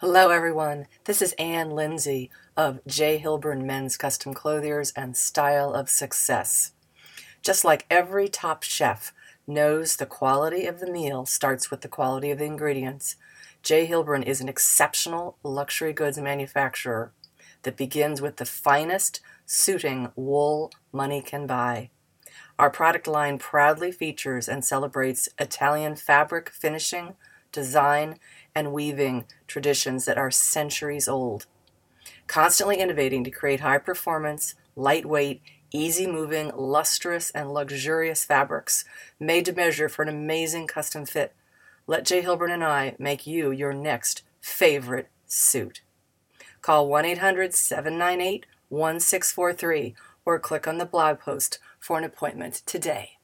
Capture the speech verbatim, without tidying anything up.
Hello, everyone. This is Ann Lindsay of J. Hilburn Men's Custom Clothiers and Style of Success. Just like every top chef knows the quality of the meal starts with the quality of the ingredients, J. Hilburn is an exceptional luxury goods manufacturer that begins with the finest suiting wool money can buy. Our product line proudly features and celebrates Italian fabric finishing, design, and weaving traditions that are centuries old. Constantly innovating to create high-performance, lightweight, easy-moving, lustrous, and luxurious fabrics made to measure for an amazing custom fit. Let J. Hilburn and I make you your next favorite suit. Call one eight hundred, seven nine eight, one six four three or click on the blog post for an appointment today.